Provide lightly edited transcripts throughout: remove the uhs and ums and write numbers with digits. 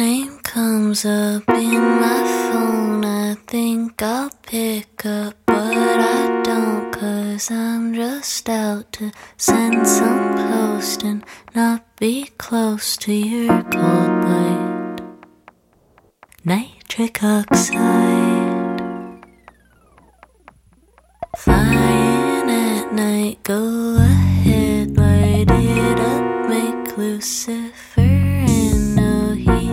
name comes up in my phone, I think I'll pick up, but I don't, 'cause I'm just out to send some post and not be close to your cold light. Nitric oxide, flying at night, go ahead, light it up, make Lucifer, and no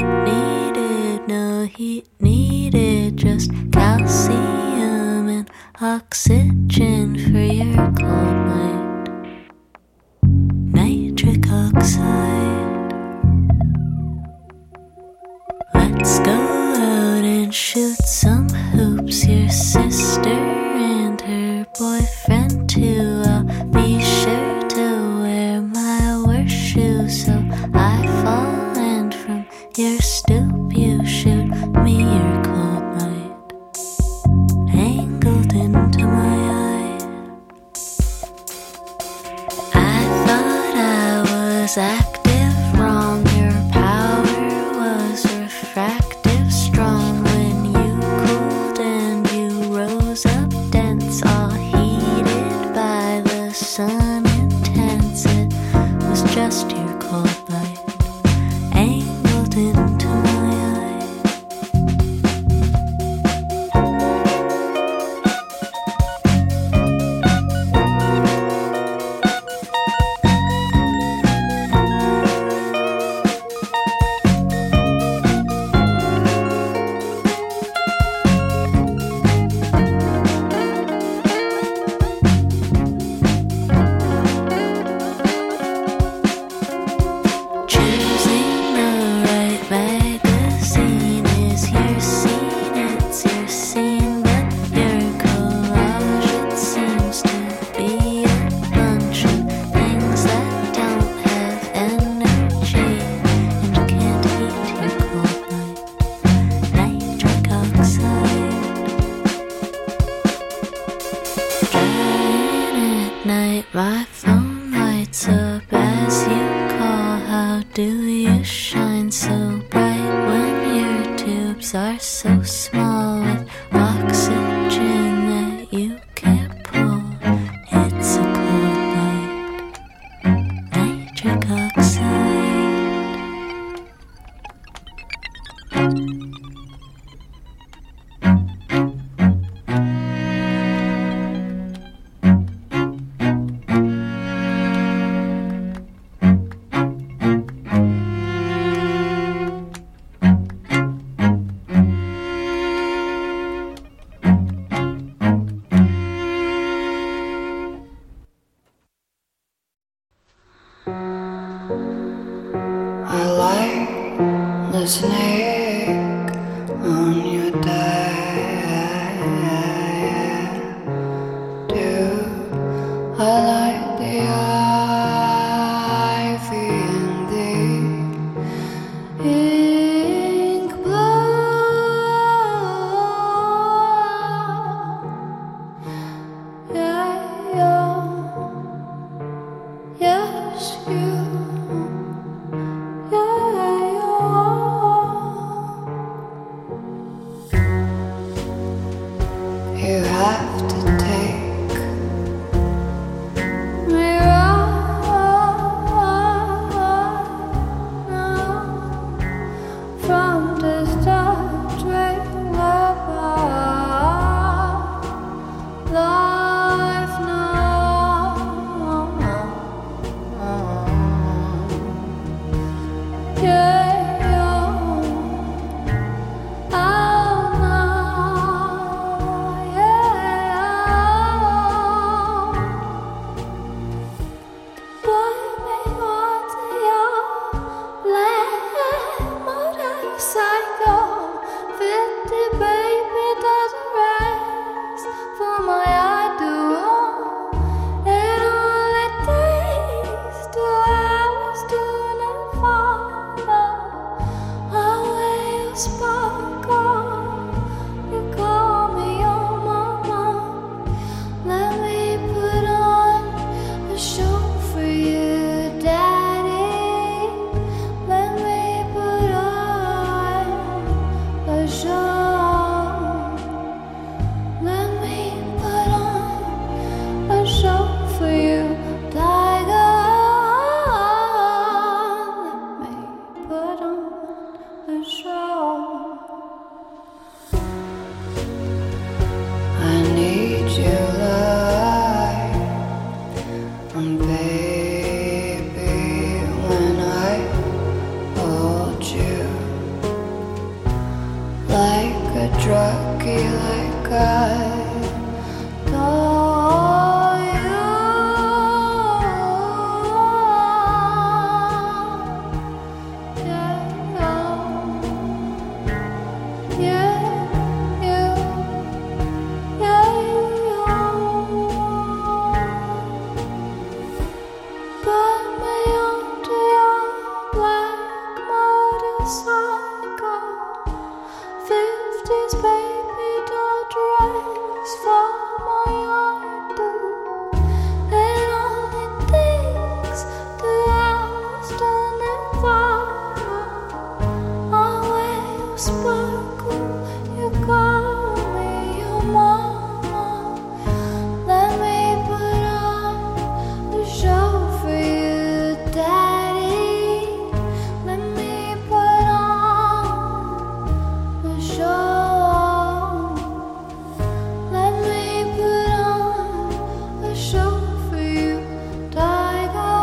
heat needed, just calcium and oxygen for your cold light. Nitric oxide, let's go out and shoot some hoops, your sister and her boyfriend too. I'll be sure to wear my worst shoes so I fall, and from your stoop you shoot me your cold light, angled into my eye. I thought I was active wrong, your power was refractive strong. When you cooled and you rose up dense, all heated by the sun intense, it was just your cold light, angled into my eye. Choosing the right magazine is your scene, it's your scene, but your collage, it seems to be a bunch of things that don't have energy and can't heat your cold light. Nitric oxide, driving at night, my phone lights up as you call. How do you shine so bright when your tubes are so small, with oxygen that you can't pull? It's a cold light, nitric oxide. I like the snake on your diet. Do I like the ivy and the ink blot? Yeah, yes, you. You have to take me right from the start, dream about life now. Yeah. Show for you, Daddy. Let me put on druggy like I know you. Yeah, yeah. Put me onto your black motorcycle. 50s baby doll dress for my idol. It only takes 2 hours to Nevada. I wear your sparkle, you call me your mama. Let me put on the show for you, daddy. Let me put on the show. Let me put on the show for you, tiger.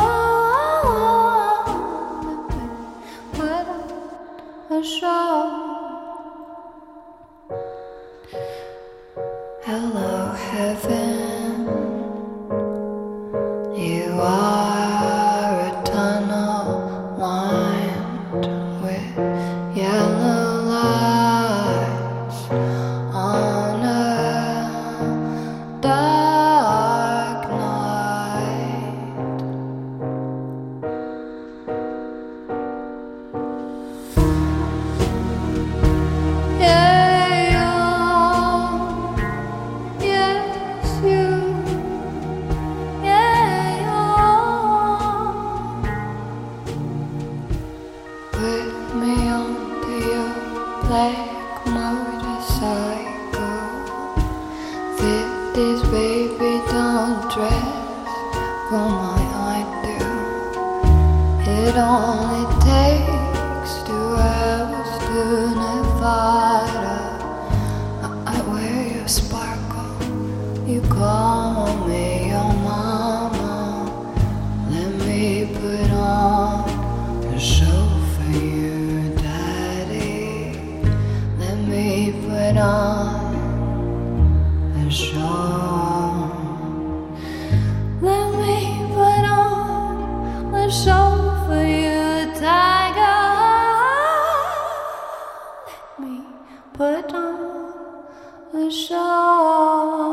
Let me put on a show. Hello, heaven. You are a tunnel lined with yellow lights on a dark night. Yeah, yes, you. Yeah, put me onto your black motorcycle. 50s baby don't dress for my idol. It only takes 2 hours to Nevada. I wear your sparkle, you call me your mama. Let me put on a show for you, daddy. Let me put on a show. Let me put on a show for you, tiger. Let me put on a show.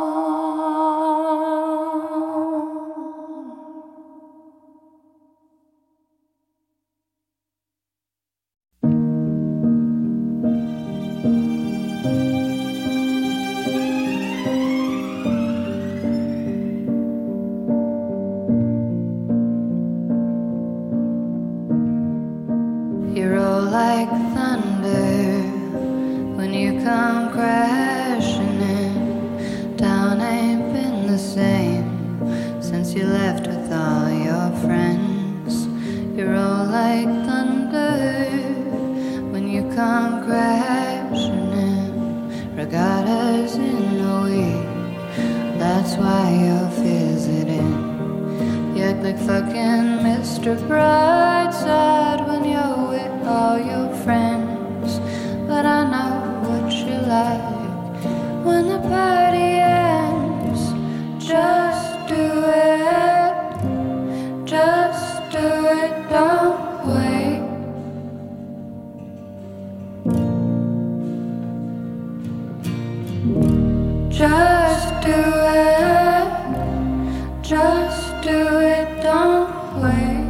You roll like thunder when you come crashing in. Town ain't been the same since you left with all your friends. You roll like thunder when you come crashing in. Regattas in a week, that's why you're visiting. You act like fucking Mr. Brightside when you're with all your friends. But I know what you like when the party ends. Just do it, just do it, don't wait. Just do it, just do it, don't wait.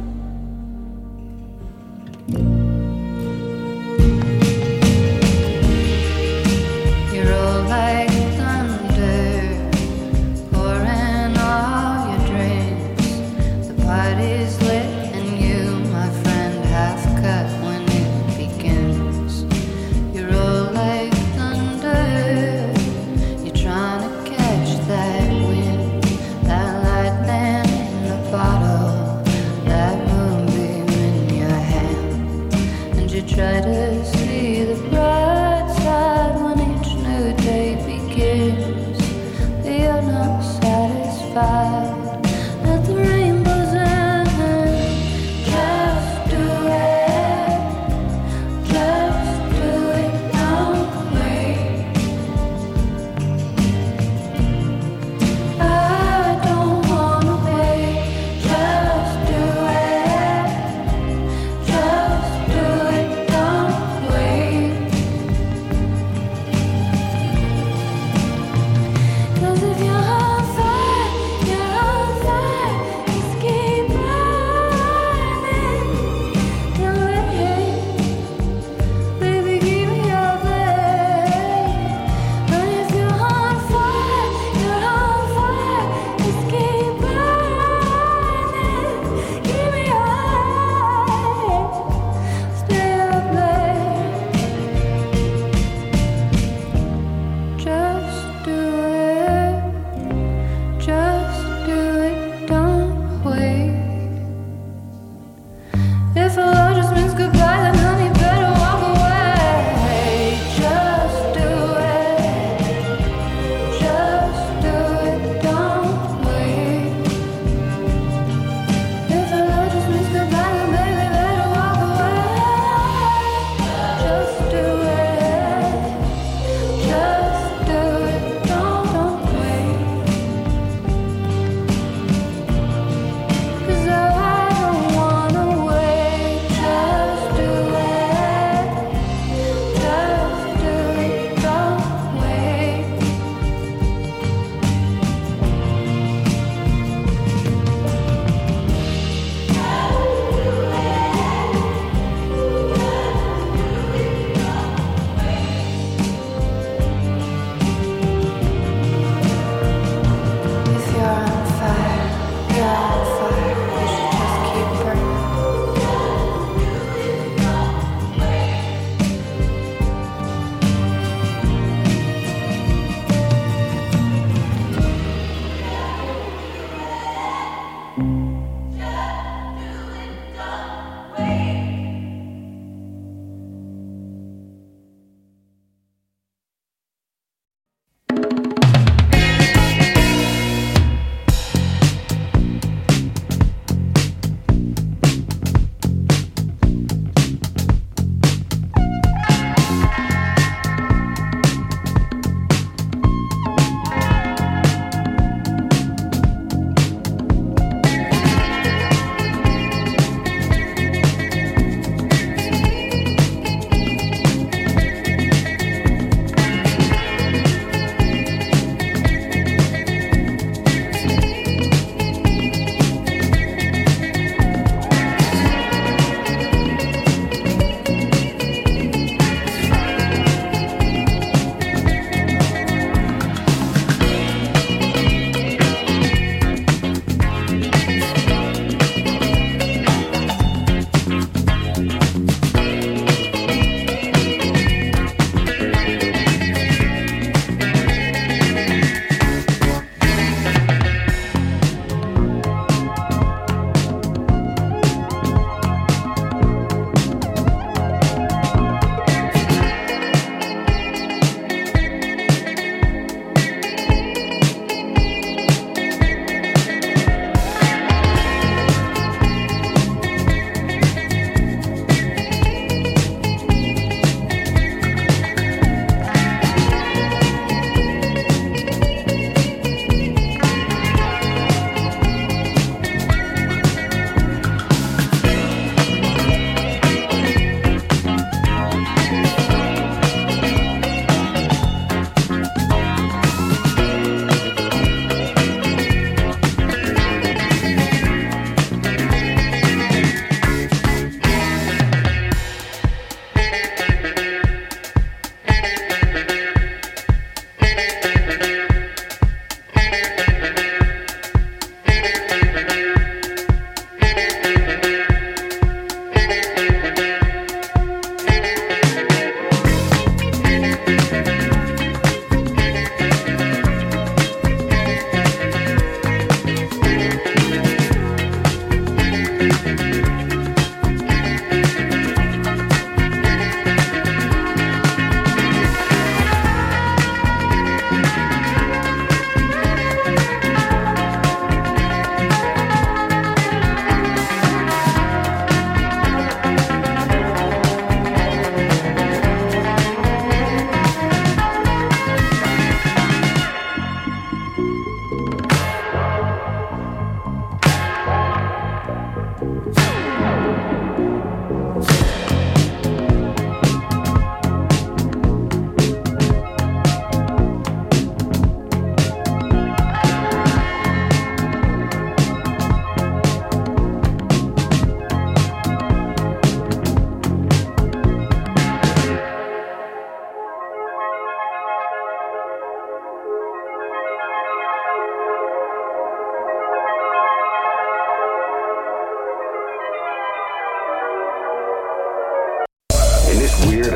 You roll like thunder, pouring all your drinks. The party's lit and you, my friend, half cut when it begins. You roll like thunder, you're trying to catch that wind, that lightning in the bottle, that moonbeam in your hand. And you try to see the bright side when each new day begins. But you're not satisfied at the rainbow's end. Just do it, don't wait.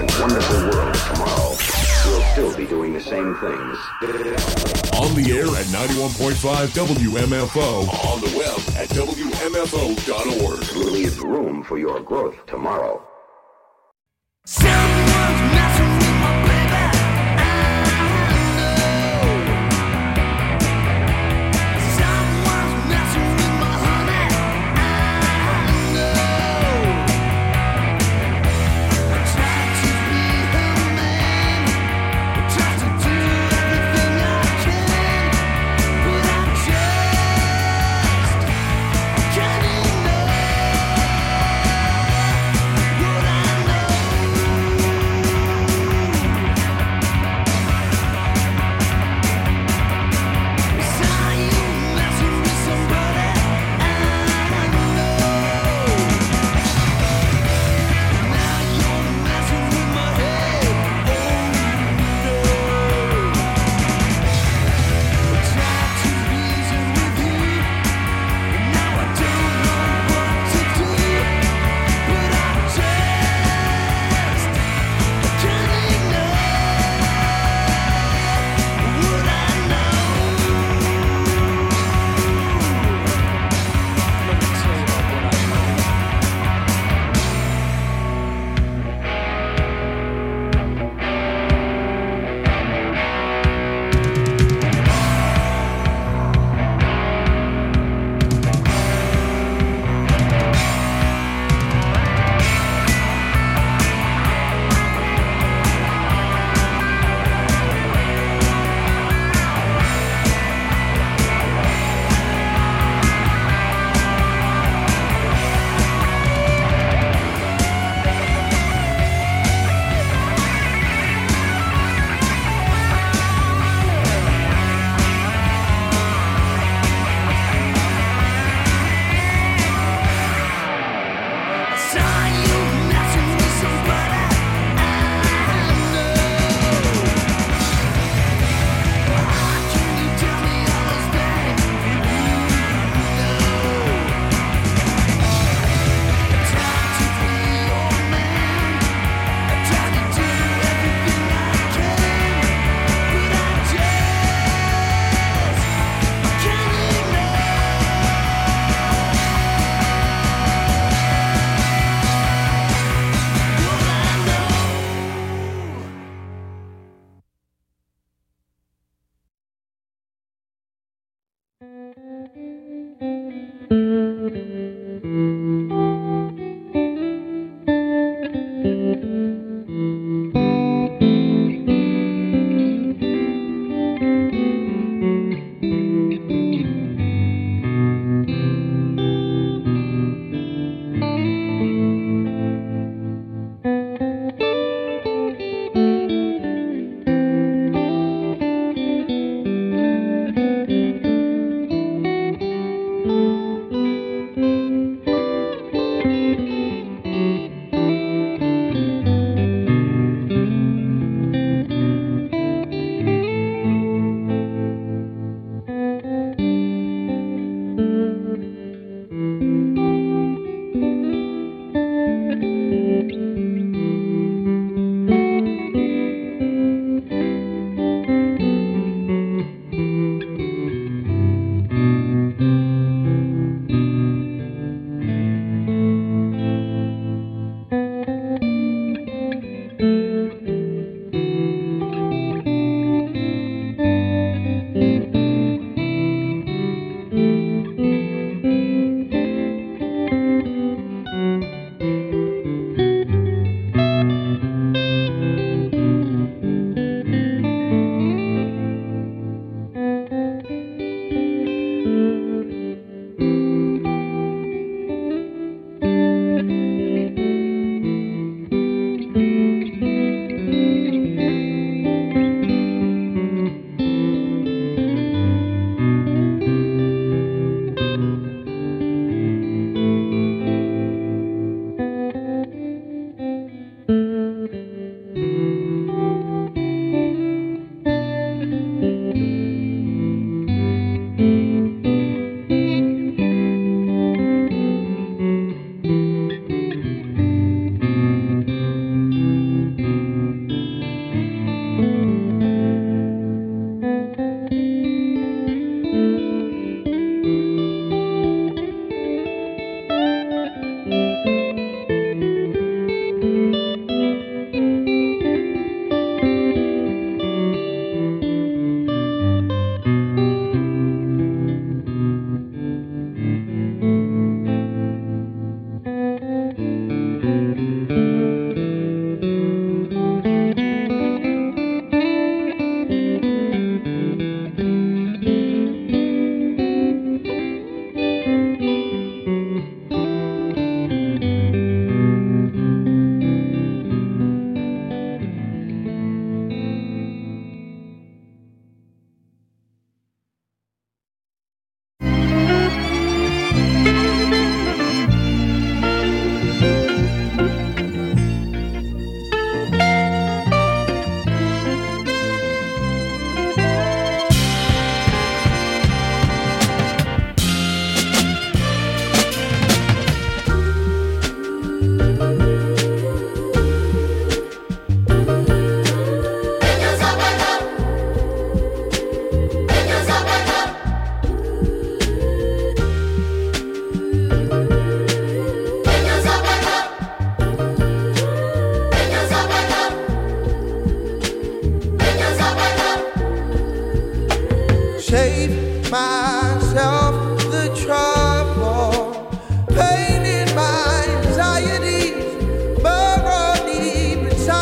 and wonderful world of tomorrow, we'll still be doing the same things. On the air at 91.5 WMFO. On the web at WMFO.org. Leave room for your growth tomorrow. Someone's messing with my baby. Someone's messing with my honey. I try to be her man. I try to do everything I can, but I just can't ignore what I know. Saw you messing with somebody I know. Now you're messing with my head. Oh no. I tried to reason with you, and now I don't know what to do. But I just can't ignore what I know. Let me tell you about what I know. Saw you messing with somebody I know. Can you tell me all this thing you know? I tried to be your man. I tried to do everything I can, but I just can't ignore. What I know.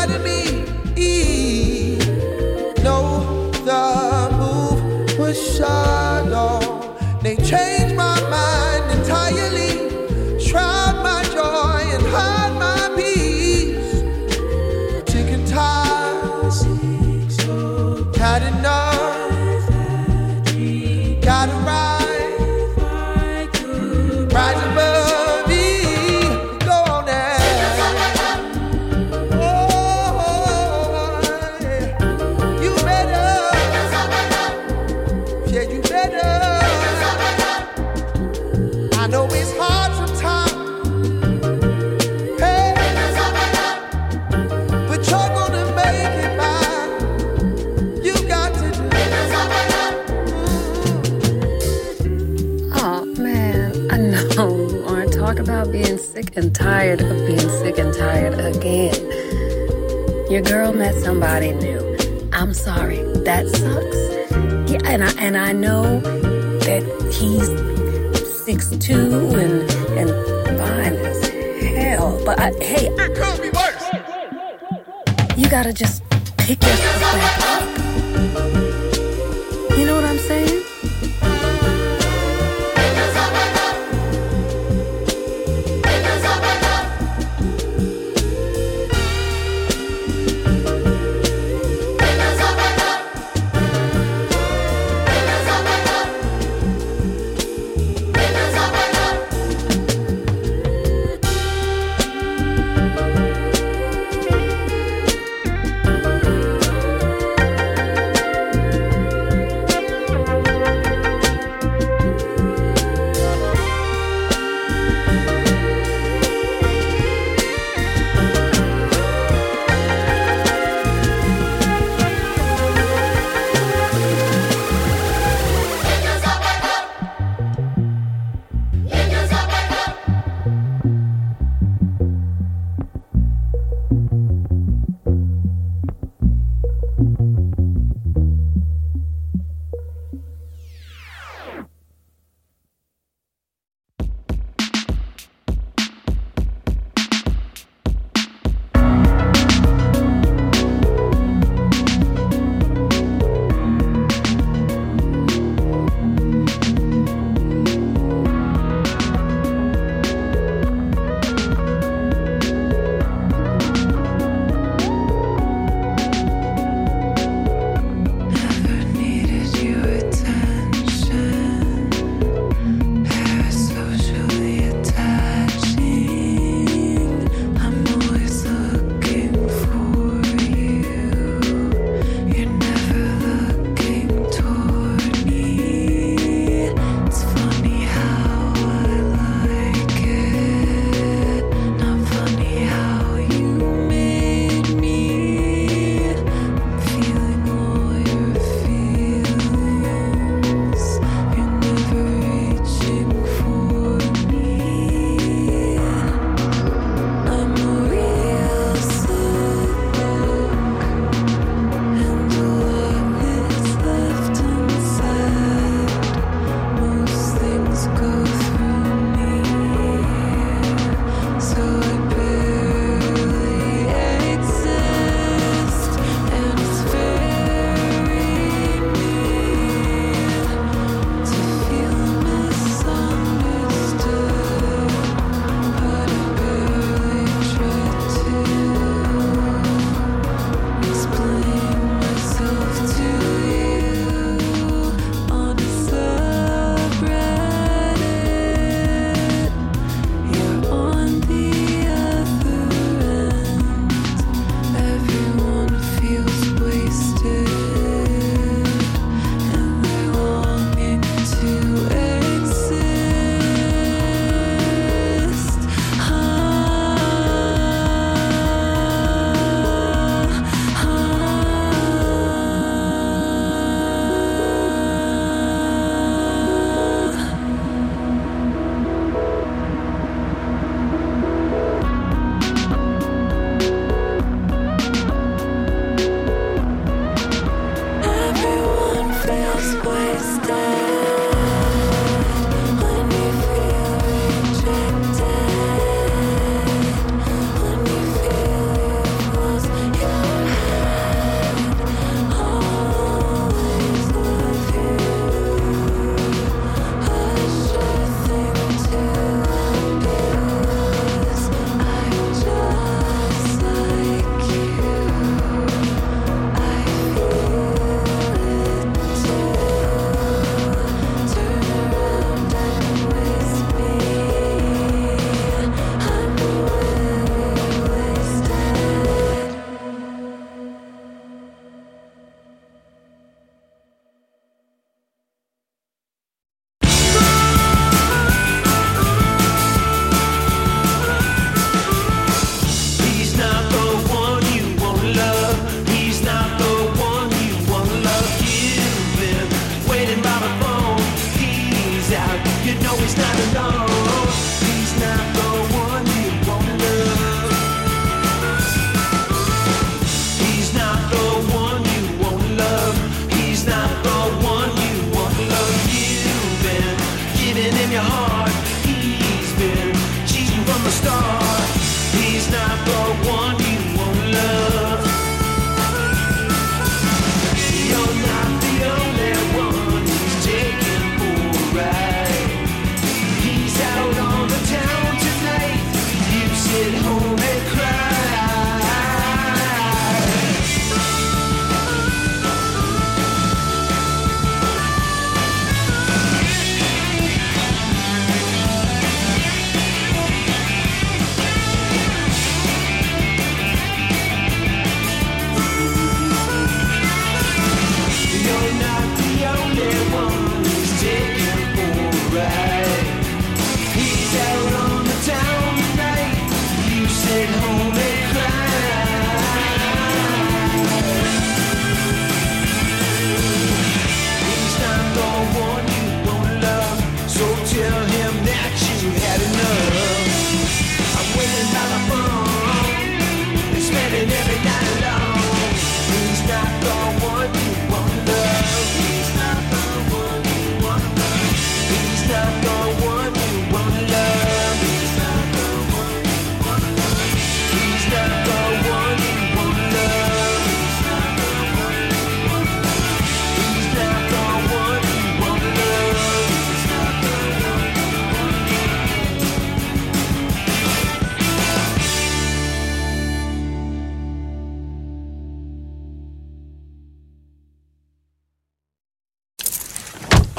to me. No, the move was shallow. They changed my mind entirely, shroud my joy and hide my peace. Sick and tired, had enough, gotta rise above me. Go on now. Oh, you better, yeah, you better. I know it's hard sometimes, hey, but you're gonna make it by. You got to do it. Oh man, I know you aren't talking about being sick and tired of being sick and tired again. Your girl met somebody new. I'm sorry, that sucks. Yeah, and I know that he's 6'2" and fine as hell. But hey, It could be worse. you gotta just pick yourself back up. You know what I'm saying?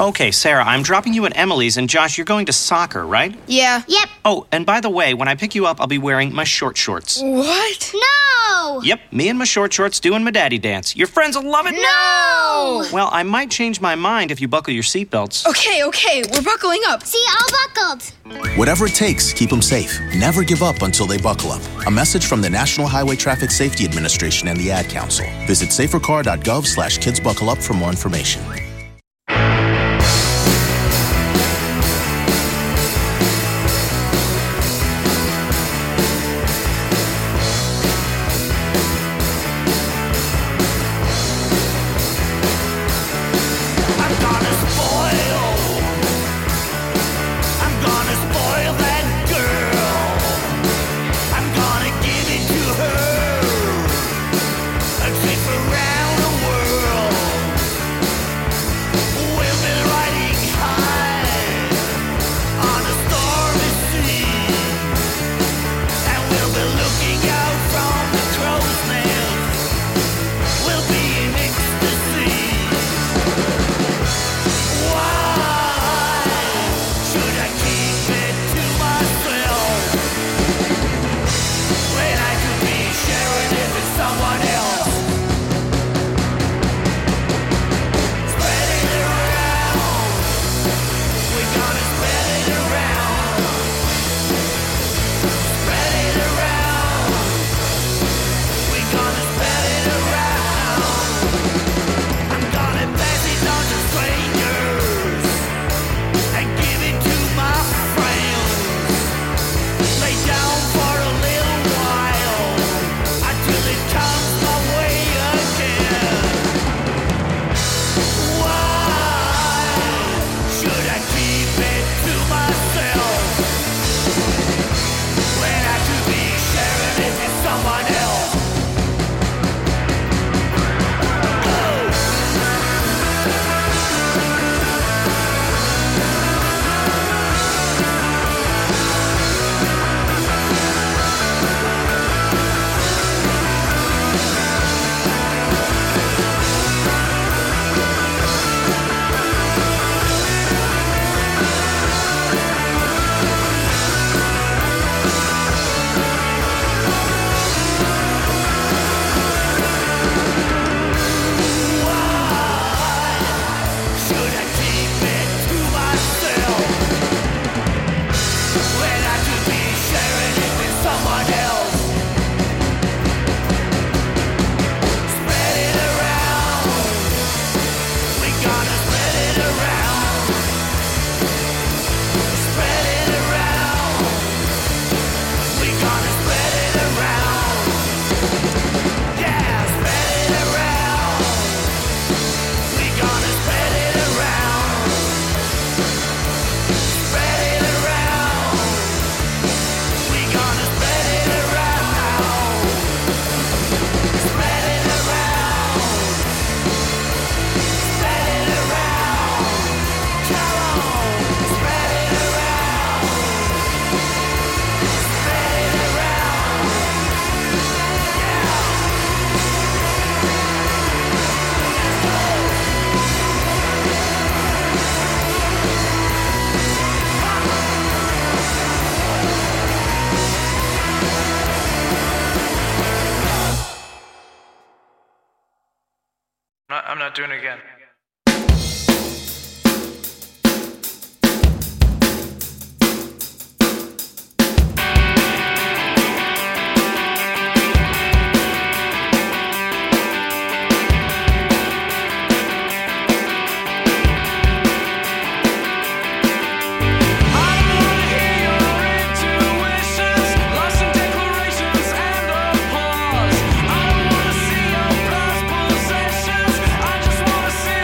Okay, Sarah, I'm dropping you at Emily's, and Josh, you're going to soccer, right? Yeah. Yep. Oh, and by the way, when I pick you up, I'll be wearing my short shorts. What? No! Yep, me and my short shorts doing my daddy dance. Your friends will love it. No! Well, I might change my mind if you buckle your seatbelts. Okay, we're buckling up. See, all buckled. Whatever it takes, keep them safe. Never give up until they buckle up. A message from the National Highway Traffic Safety Administration and the Ad Council. Visit safercar.gov/kidsbuckleup for more information. I'm not doing it again. I just wanna see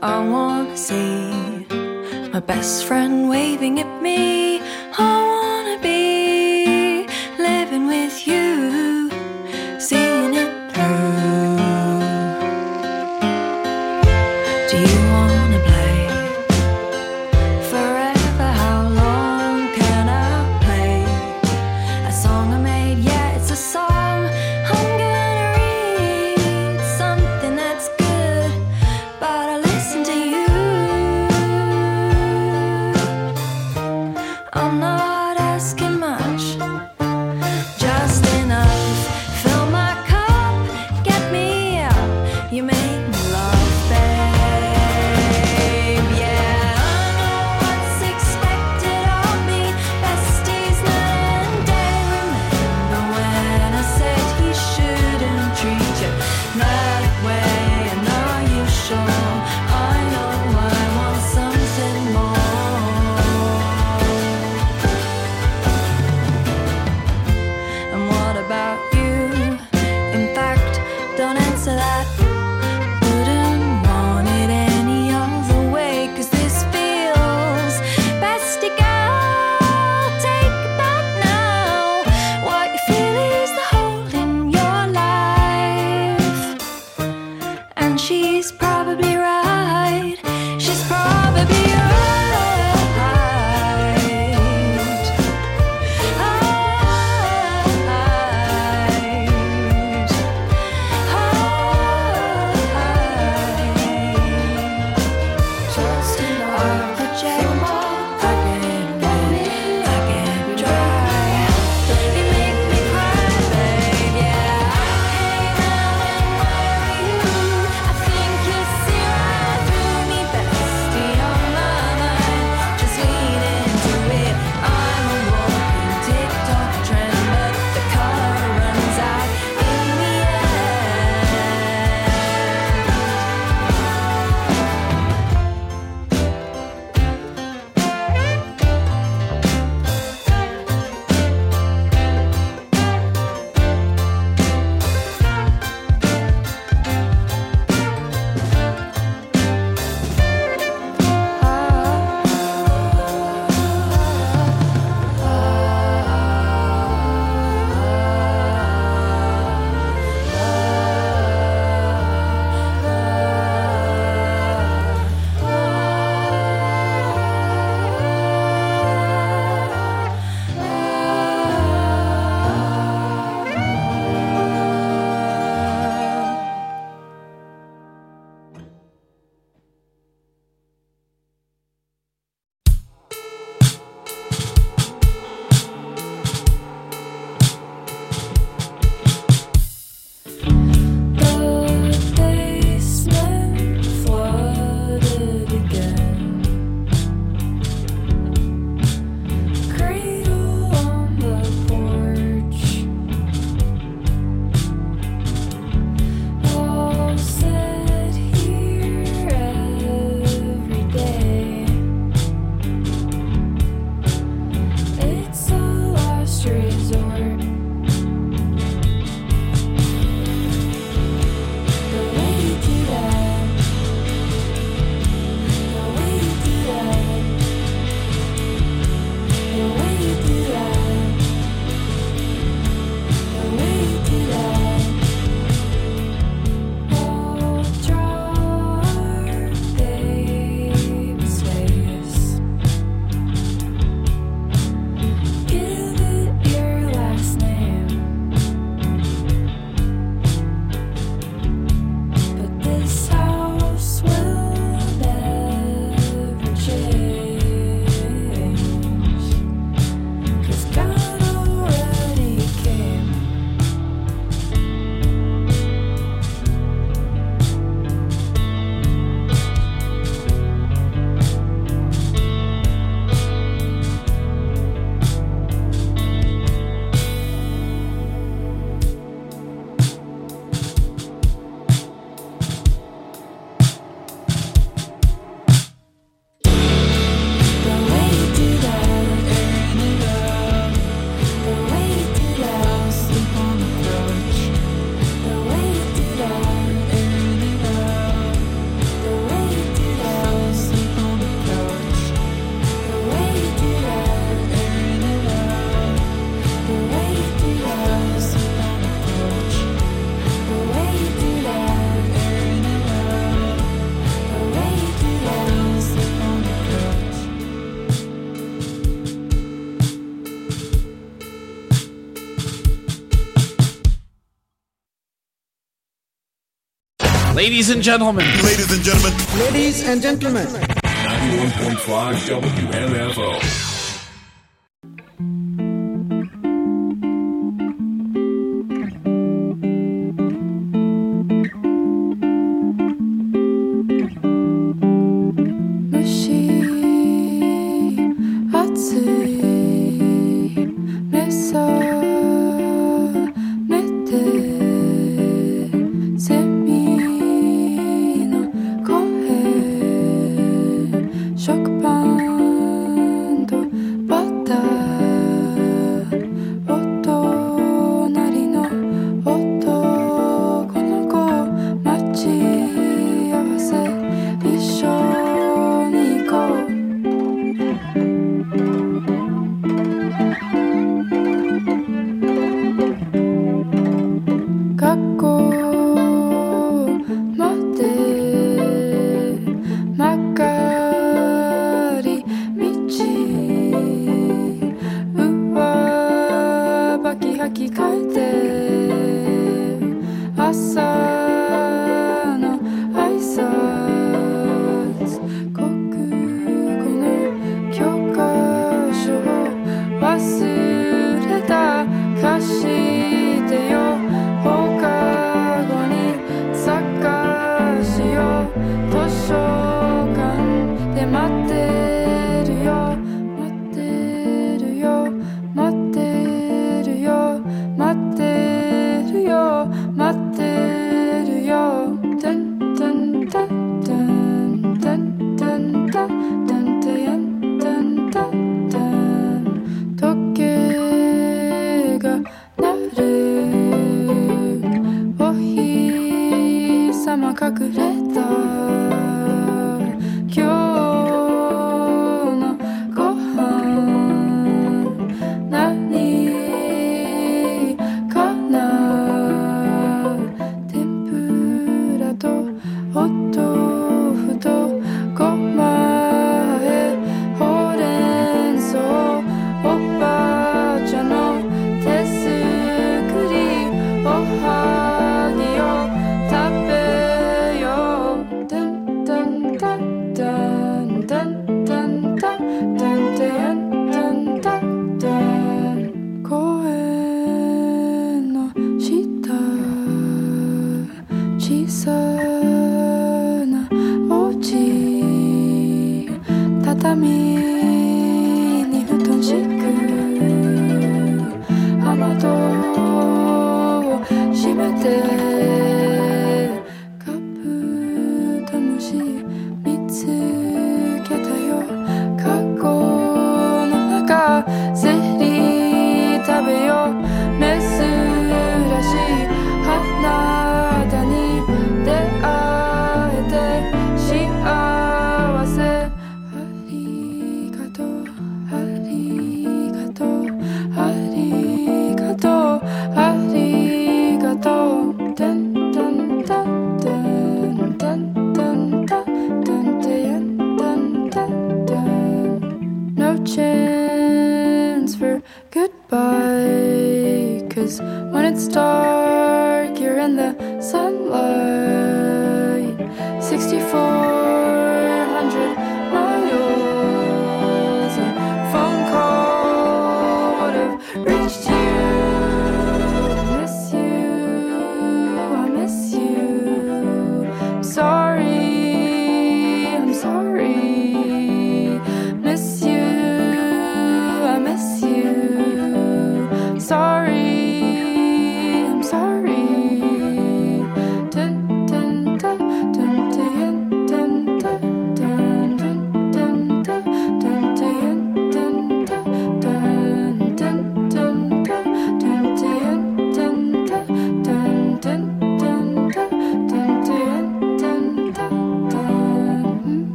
I wanna see my best friend waving at me. I wanna be living with you, seeing it through. Do you wanna play forever? How long can I play a song I made? Yeah, it's a song. I'm gonna read something that's good, but I listen to you. I'm not asking much, just enough. Fill my cup, get me up. You make me laugh, babe. Yeah, I know what's expected of me. Besties night and day. Remember when I said he shouldn't treat you that way? And are you sure? I know I want something more. And what about you? In fact, don't answer that. Wouldn't want it any other way. 'Cause this feels bestie girl, take it back now. What you feel is the hole in your life. And she's probably right. She's probably right. Just enough to check I get dry. You make me cry, babe. Yeah, I hang out and worry you. I think you see right through me, bestie, on my mind. Just lean into it. I'm a walking TikTok trend, but the color runs out in the end. Ladies and gentlemen. Ladies and gentlemen. Ladies and gentlemen. 91.5 WMFO.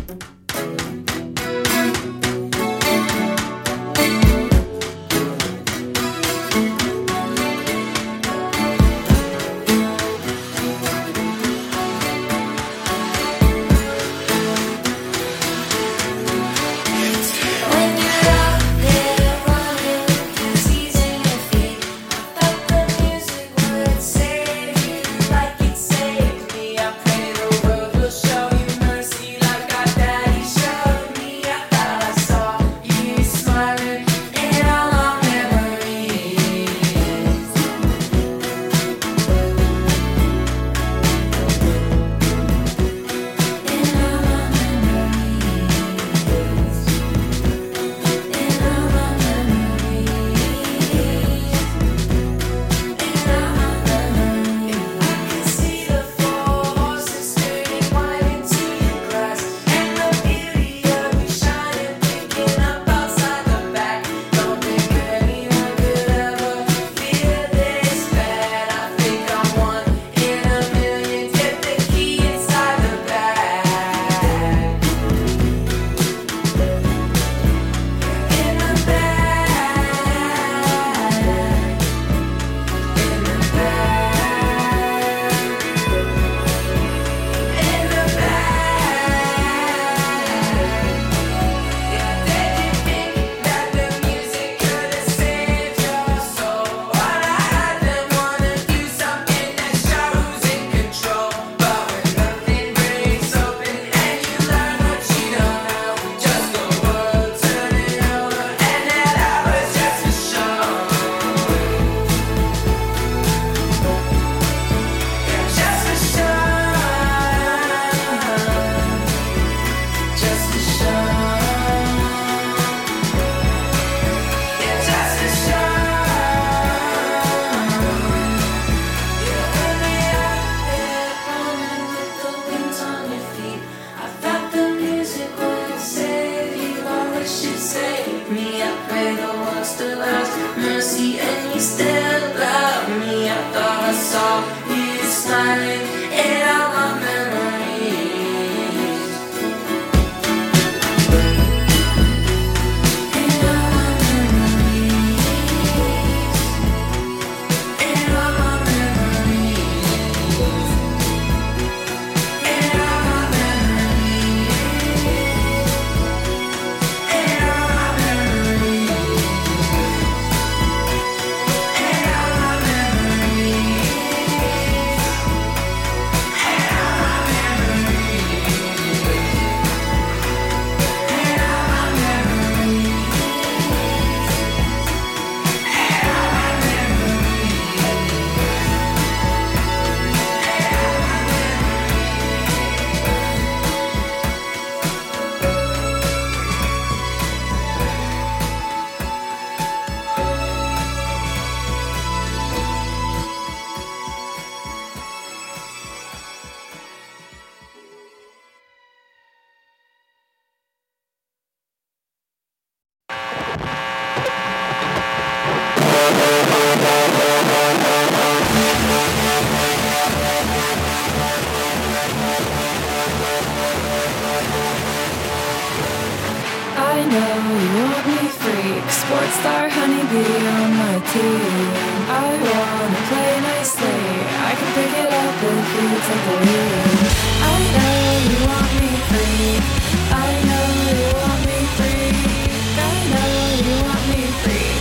Sports star honeybee on my team. I wanna play nicely. I can pick it up if you take the lead. I know you want me free. I know you want me free. I know you want me free.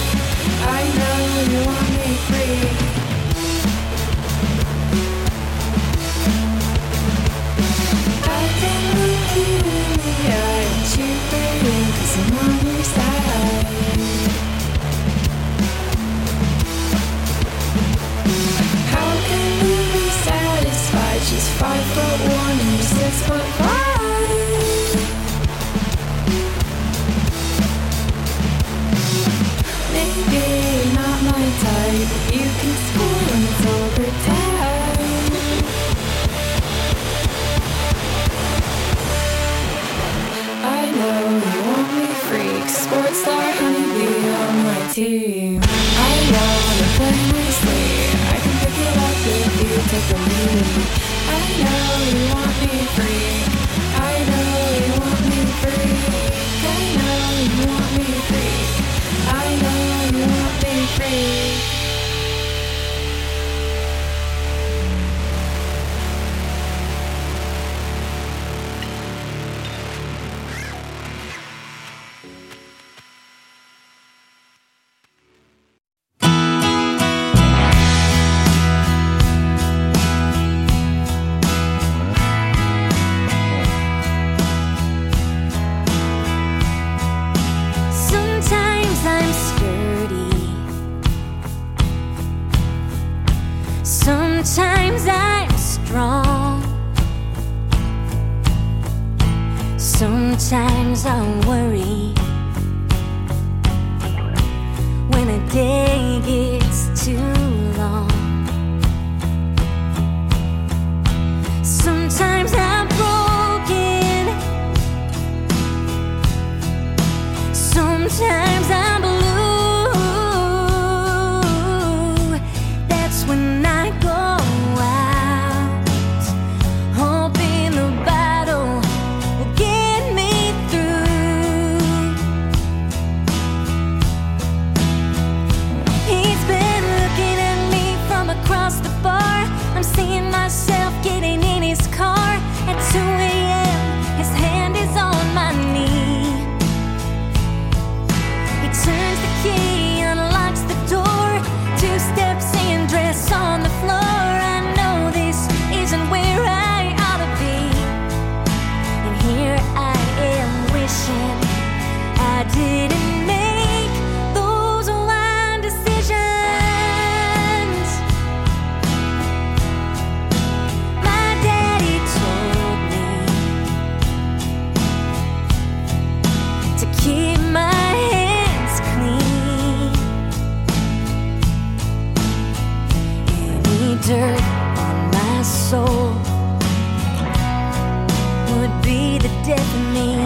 I know you want me free. I can look you in the eye and cheer for you 'cause I'm on your side. How can you be satisfied? She's 5'1" and you're 6'5". Maybe you're not my type, but you can score when it's overtime. I know you want me freak, sports star honeybee on my team. I wanna play nicely. I can pick it up if you take the lead. I know you want me freak. I know you want me Sometimes I worry when a day gets too long. Sometimes I'm broken, sometimes I'm blue. That's when I go out, hoping the battle will get me through. He's been looking at me from across the bar. I'm seeing myself getting in his car at 2 a.m. His hand is on my knee. He turns the key, unlocks the door. 2 steps in, dress on the floor. I know this isn't where I ought to be, and here I am wishing I didn't make those wild decisions. My daddy told me to keep my hands clean. Any dirt on my soul would be the death of me.